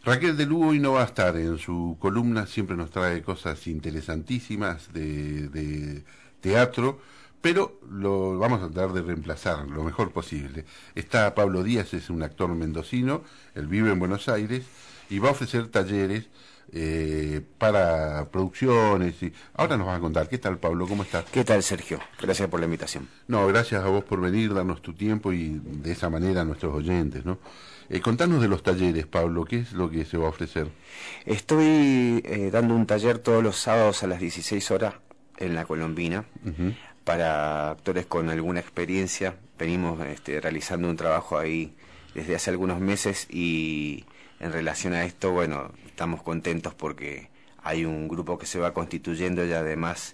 Raquel de Lugo hoy no va a estar en su columna, siempre nos trae cosas interesantísimas de teatro, pero lo vamos a tratar de reemplazar lo mejor posible. Está Pablo Díaz, es un actor mendocino, él vive en Buenos Aires y va a ofrecer talleres para producciones. Ahora nos vas a contar. ¿Qué tal, Pablo? ¿Cómo estás? ¿Qué tal, Sergio? Gracias por la invitación. No, gracias a vos por venir, darnos tu tiempo y de esa manera a nuestros oyentes, ¿no? Contanos de los talleres, Pablo, ¿qué es lo que se va a ofrecer? Estoy dando un taller todos los sábados a las 16 horas en La Colombina para actores con alguna experiencia. Venimos realizando un trabajo ahí desde hace algunos meses y en relación a esto, bueno, estamos contentos porque hay un grupo que se va constituyendo y además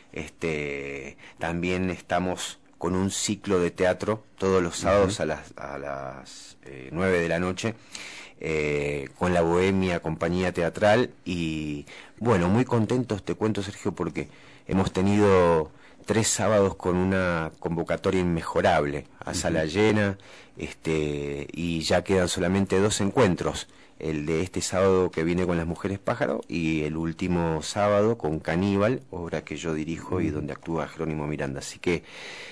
también estamos con un ciclo de teatro todos los sábados a las 9 de la noche con la Bohemia Compañía Teatral y bueno, muy contentos, te cuento, Sergio, porque hemos tenido 3 sábados con una convocatoria inmejorable, a sala llena, y ya quedan solamente 2 encuentros, el de este sábado que viene con Las Mujeres Pájaro y el último sábado con Caníbal, obra que yo dirijo y donde actúa Jerónimo Miranda. Así que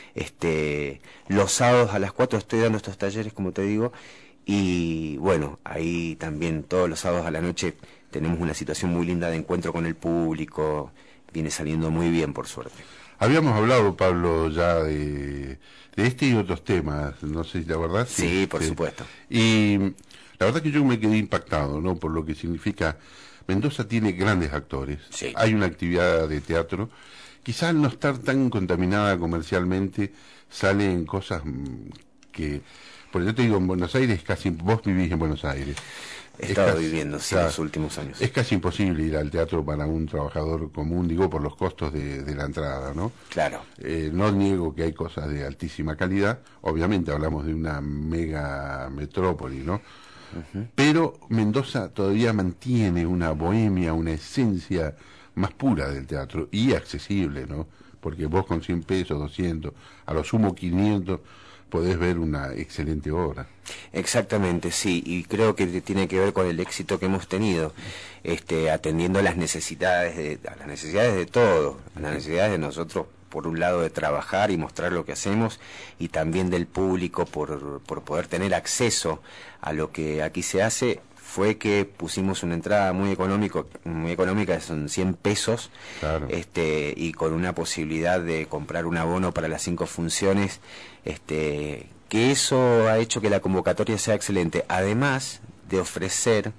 los sábados a las 4 estoy dando estos talleres, como te digo, y bueno, ahí también todos los sábados a la noche tenemos una situación muy linda de encuentro con el público, viene saliendo muy bien, por suerte. Habíamos hablado, Pablo, ya de este y otros temas, no sé si la verdad. Sí, por supuesto. Y la verdad que yo me quedé impactado, ¿no? Por lo que significa, Mendoza tiene grandes actores, sí. Hay una actividad de teatro, quizás al no estar tan contaminada comercialmente, salen cosas que, por yo te digo, en Buenos Aires casi, vos vivís en Buenos Aires. He estado viviendo, sí, los últimos años. Es casi imposible ir al teatro para un trabajador común, digo, por los costos de la entrada, ¿no? Claro. No niego que hay cosas de altísima calidad, obviamente hablamos de una mega metrópoli, ¿no? Pero Mendoza todavía mantiene una bohemia, una esencia más pura del teatro y accesible, ¿no? Porque vos con 100 pesos, 200, a lo sumo 500, podés ver una excelente obra. Exactamente, sí, y creo que tiene que ver con el éxito que hemos tenido, atendiendo a las necesidades de todos, a las necesidades de nosotros, por un lado de trabajar y mostrar lo que hacemos, y también del público por poder tener acceso a lo que aquí se hace. Fue que pusimos una entrada muy económica, son 100 pesos, claro. Y con una posibilidad de comprar un abono para las 5 funciones, que eso ha hecho que la convocatoria sea excelente, además de ofrecer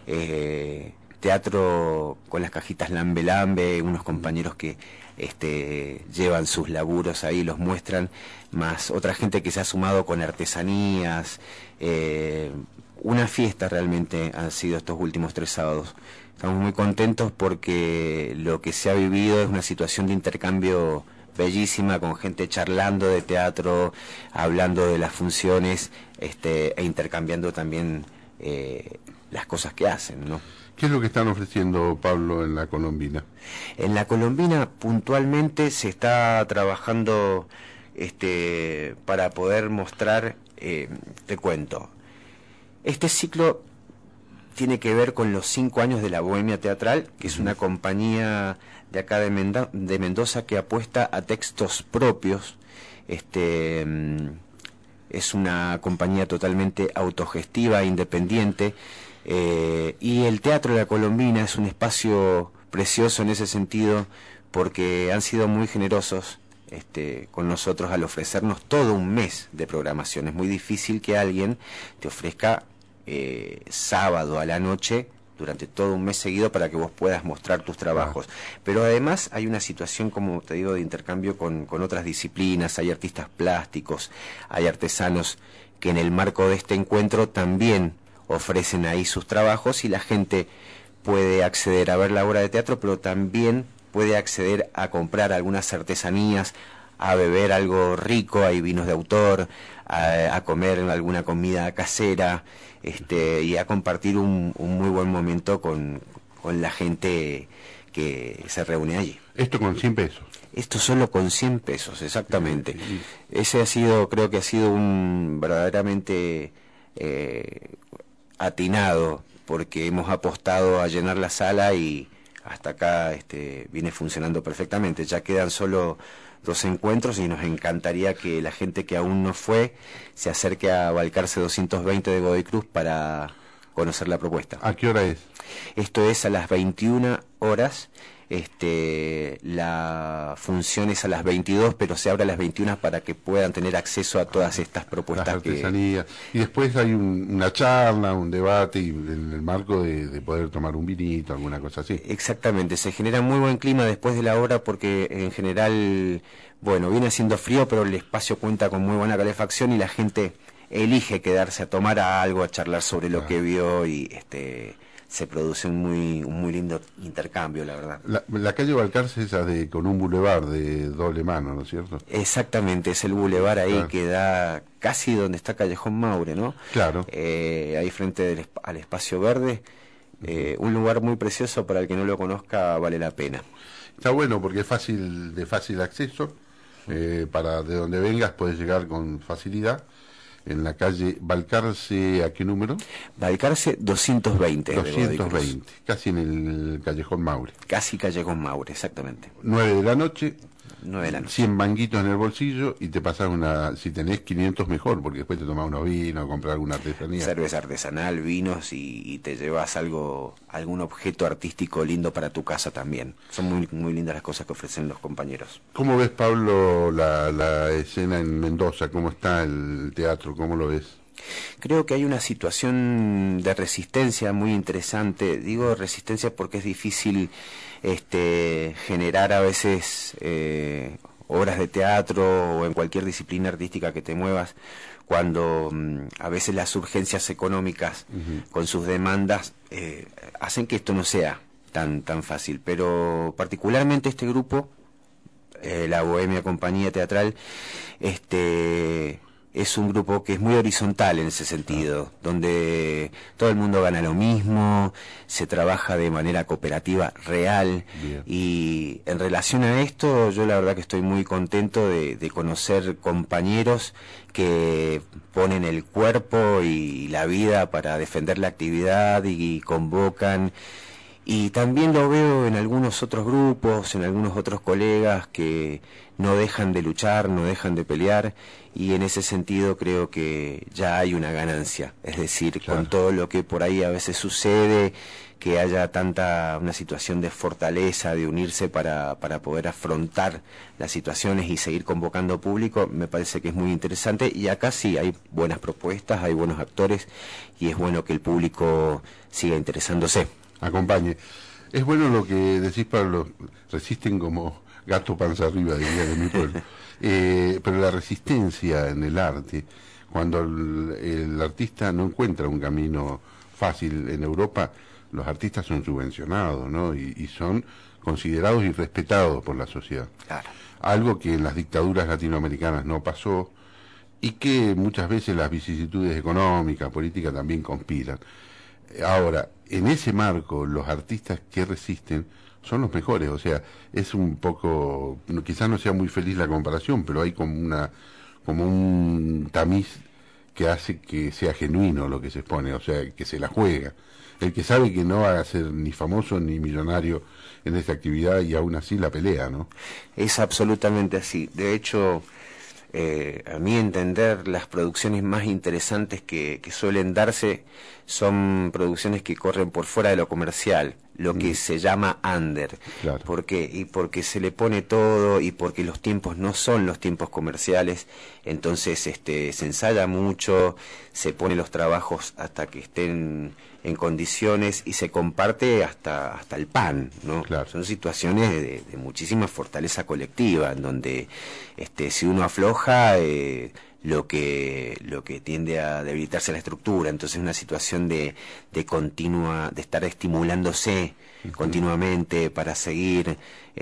teatro con las cajitas Lambe Lambe, unos compañeros que llevan sus laburos ahí, los muestran, más otra gente que se ha sumado con artesanías, una fiesta realmente han sido estos últimos 3 sábados. Estamos muy contentos porque lo que se ha vivido es una situación de intercambio bellísima, con gente charlando de teatro, hablando de las funciones, e intercambiando también las cosas que hacen, ¿no? ¿Qué es lo que están ofreciendo, Pablo, en La Colombina? En La Colombina puntualmente se está trabajando para poder mostrar, te cuento, este ciclo tiene que ver con los 5 años de la Bohemia Teatral, que es una compañía de acá de Mendoza que apuesta a textos propios. Es una compañía totalmente autogestiva, independiente, y el Teatro de La Colombina es un espacio precioso en ese sentido, porque han sido muy generosos con nosotros al ofrecernos todo un mes de programación. Es muy difícil que alguien te ofrezca sábado a la noche durante todo un mes seguido para que vos puedas mostrar tus trabajos. Pero además hay una situación, como te digo, de intercambio con otras disciplinas. Hay artistas plásticos, hay artesanos que en el marco de este encuentro también ofrecen ahí sus trabajos y la gente puede acceder a ver la obra de teatro, pero también puede acceder a comprar algunas artesanías, a beber algo rico, hay vinos de autor, a comer alguna comida casera, y a compartir un muy buen momento con la gente que se reúne allí. ¿Esto con 100 pesos? Esto solo con 100 pesos, exactamente. Ese ha sido, creo que ha sido un verdaderamente atinado porque hemos apostado a llenar la sala y hasta acá viene funcionando perfectamente. Ya quedan solo 2 encuentros y nos encantaría que la gente que aún no fue se acerque a Balcarce 220 de Godoy Cruz para conocer la propuesta. ¿A qué hora es? Esto es a las 21 horas. La función es a las 22, pero se abre a las 21 para que puedan tener acceso a todas estas propuestas. Las artesanías. Y después hay una charla, un debate, y en el marco de poder tomar un vinito, alguna cosa así. Exactamente, se genera muy buen clima después de la hora porque en general, bueno, viene haciendo frío, pero el espacio cuenta con muy buena calefacción y la gente elige quedarse a tomar algo, a charlar sobre lo que vio y se produce un muy lindo intercambio, la verdad. La calle Balcarce es esa con un bulevar de doble mano, ¿no es cierto? Exactamente, es el bulevar ahí que da casi donde está Callejón Maure, ¿no? Claro. Ahí frente al espacio verde, un lugar muy precioso, para el que no lo conozca vale la pena. Está bueno porque es de fácil acceso, para de donde vengas puedes llegar con facilidad. En la calle Balcarce, ¿a qué número? Balcarce 220. 220, casi en el Callejón Maure. Casi Callejón Maure, exactamente. 9 de la noche. 9 de la noche. 100 manguitos en el bolsillo y te pasas si tenés 500 mejor, porque después te tomás unos vinos, comprar alguna artesanía. Cerveza artesanal, vinos y te llevas algún objeto artístico lindo para tu casa también. Son muy lindas las cosas que ofrecen los compañeros. ¿Cómo ves, Pablo, la escena en Mendoza? ¿Cómo está el teatro? ¿Cómo lo ves? Creo que hay una situación de resistencia muy interesante. Digo resistencia porque es difícil generar a veces obras de teatro o en cualquier disciplina artística que te muevas, cuando a veces las urgencias económicas con sus demandas hacen que esto no sea tan fácil. Pero particularmente este grupo, la Bohemia Compañía Teatral, es un grupo que es muy horizontal en ese sentido, donde todo el mundo gana lo mismo, se trabaja de manera cooperativa real. Bien. Y en relación a esto, yo la verdad que estoy muy contento de conocer compañeros que ponen el cuerpo y la vida para defender la actividad y convocan. Y también lo veo en algunos otros grupos, en algunos otros colegas que no dejan de luchar, no dejan de pelear, y en ese sentido creo que ya hay una ganancia. Es decir, claro, con todo lo que por ahí a veces sucede, que haya una situación de fortaleza, de unirse para poder afrontar las situaciones y seguir convocando público, me parece que es muy interesante. Y acá sí hay buenas propuestas, hay buenos actores, y es bueno que el público siga interesándose. Acompañe. Es bueno lo que decís, Pablo, resisten como gato panza arriba, diría de mi pueblo. Pero la resistencia en el arte, cuando el artista no encuentra un camino fácil en Europa, los artistas son subvencionados, ¿no? Y son considerados y respetados por la sociedad. Claro. Algo que en las dictaduras latinoamericanas no pasó y que muchas veces las vicisitudes económicas, políticas también conspiran. Ahora, en ese marco, los artistas que resisten son los mejores. O sea, es un poco, quizás no sea muy feliz la comparación, pero hay como un tamiz que hace que sea genuino lo que se expone, o sea, que se la juega. El que sabe que no va a ser ni famoso ni millonario en esta actividad y aún así la pelea, ¿no? Es absolutamente así. De hecho, a mi entender, las producciones más interesantes que suelen darse son producciones que corren por fuera de lo comercial, lo que se llama under. Claro. ¿Por qué? Y porque se le pone todo y porque los tiempos no son los tiempos comerciales, entonces se ensaya mucho, se pone los trabajos hasta que estén en condiciones y se comparte hasta el pan, ¿no? Claro. Son situaciones de muchísima fortaleza colectiva, en donde si uno afloja, lo que tiende a debilitarse la estructura. Entonces una situación de estar estimulándose continuamente para seguir,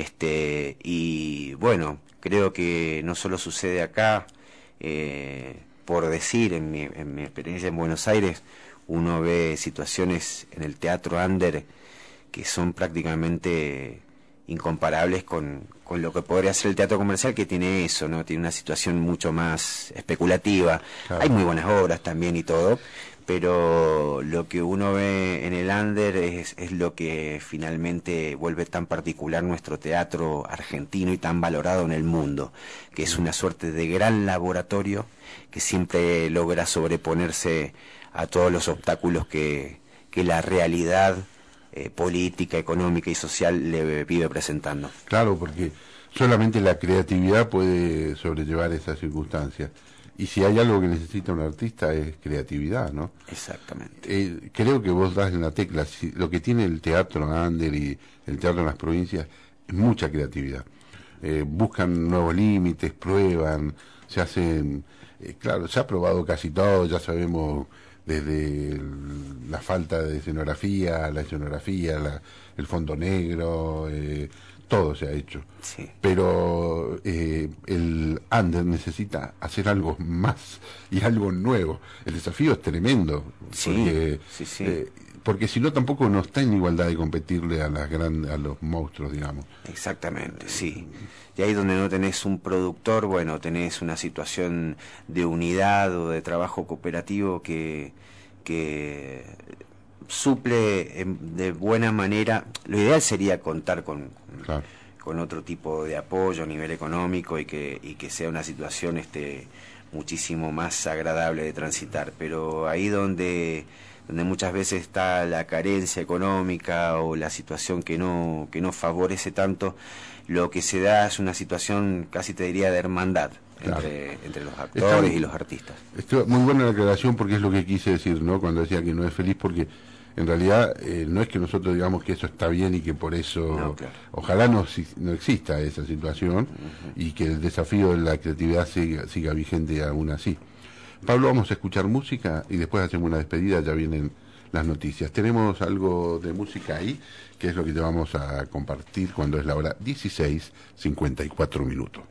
y bueno, creo que no solo sucede acá, por decir, en mi experiencia en Buenos Aires, uno ve situaciones en el teatro under que son prácticamente incomparables con lo que podría ser el teatro comercial, que tiene eso, ¿no? Tiene una situación mucho más especulativa. Claro. Hay muy buenas obras también y todo, pero lo que uno ve en el under es lo que finalmente vuelve tan particular nuestro teatro argentino y tan valorado en el mundo, que es una suerte de gran laboratorio que siempre logra sobreponerse a todos los obstáculos que la realidad política, económica y social le vive presentando. Claro, porque solamente la creatividad puede sobrellevar esas circunstancias. Y si hay algo que necesita un artista es creatividad, ¿no? Exactamente. Creo que vos das en la tecla. Lo que tiene el teatro under y el teatro en las provincias es mucha creatividad. Buscan nuevos límites, prueban, se hacen... claro, se ha probado casi todo, ya sabemos... desde la falta de escenografía, la escenografía, el fondo negro, todo se ha hecho. Sí. Pero el under necesita hacer algo más y algo nuevo. El desafío es tremendo. Sí, porque, porque si no tampoco no está en igualdad de competirle a los monstruos, digamos. Exactamente, sí. Y ahí donde no tenés un productor, bueno, tenés una situación de unidad o de trabajo cooperativo que suple de buena manera. Lo ideal sería contar Claro. con otro tipo de apoyo a nivel económico y que sea una situación muchísimo más agradable de transitar, pero ahí donde muchas veces está la carencia económica o la situación que no favorece tanto, lo que se da es una situación casi te diría de hermandad. Claro. Entre los actores y los artistas. Muy buena la aclaración, porque es lo que quise decir, ¿no? Cuando decía que no es feliz, porque en realidad no es que nosotros digamos que eso está bien y que por eso no, claro. Ojalá no exista esa situación y que el desafío de la creatividad siga vigente aún así. Pablo, vamos a escuchar música y después hacemos una despedida, ya vienen las noticias. Tenemos algo de música ahí, que es lo que te vamos a compartir cuando es la hora 16:54.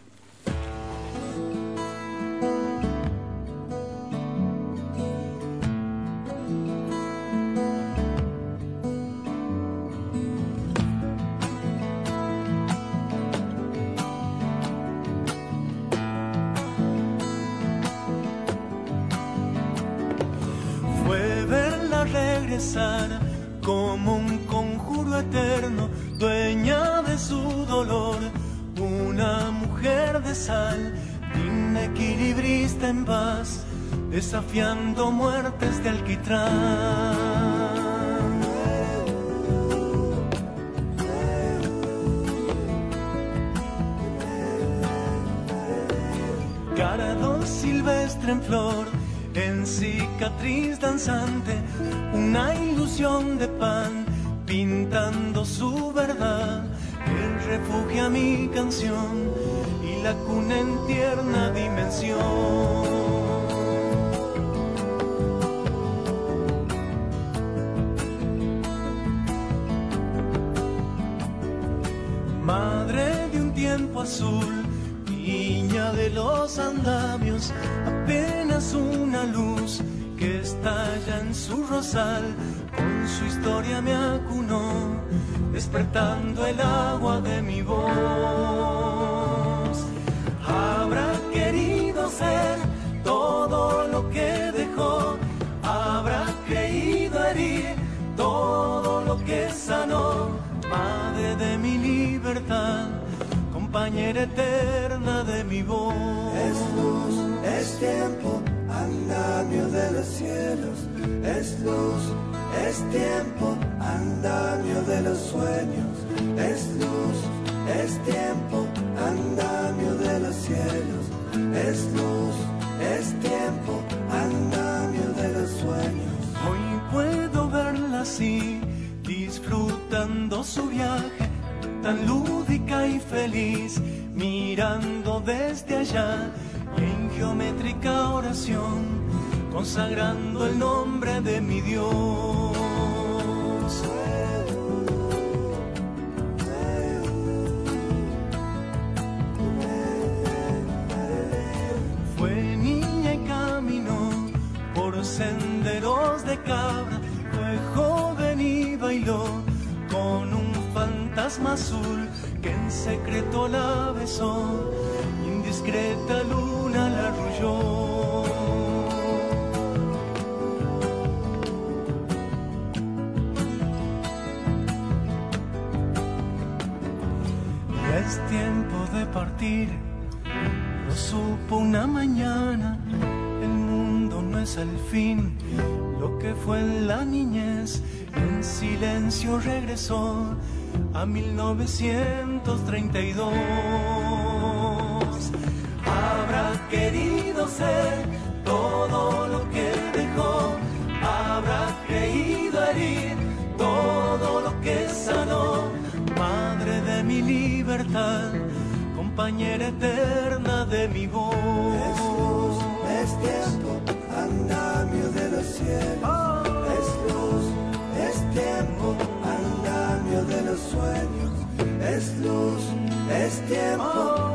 Como un conjuro eterno, dueña de su dolor, una mujer de sal, digna equilibrista en paz, desafiando muertes de alquitrán. Caradón silvestre en flor, en cicatriz danzante, una ilusión de pan, pintando su verdad, el refugio a mi canción y la cuna en tierna dimensión. Madre de un tiempo azul, niña de los andamios, apenas una luz que estalla en su rosal, con su historia me acunó, despertando el agua de mi voz. Habrá querido ser todo lo que dejó, habrá creído herir todo lo que sanó, madre de mi libertad, compañera eterna de mi voz. Es luz, es tiempo, andamio de los cielos. Es luz, es tiempo, andamio de los sueños. Es luz, es tiempo, andamio de los cielos. Es luz, es tiempo, andamio de los sueños. Hoy puedo verla así, disfrutando su viaje, tan lúdica y feliz, mirando desde allá y en geométrica oración, consagrando el nombre de mi Dios. Fue niña y caminó por senderos de cabra, fue joven y bailó con un fantasma azul que en secreto la besó, indiscreta luna la arrulló. Es tiempo de partir, lo supo una mañana. El mundo no es al fin lo que fue en la niñez. En silencio regresó a 1932. Habrá querido ser todo lo que dejó, habrá creído herir todo lo que sanó. Madre de mi libertad, compañera eterna de mi voz. Es luz, es tiempo, andamio de los cielos. Es luz, es tiempo, andamio de los sueños. Es luz, es tiempo,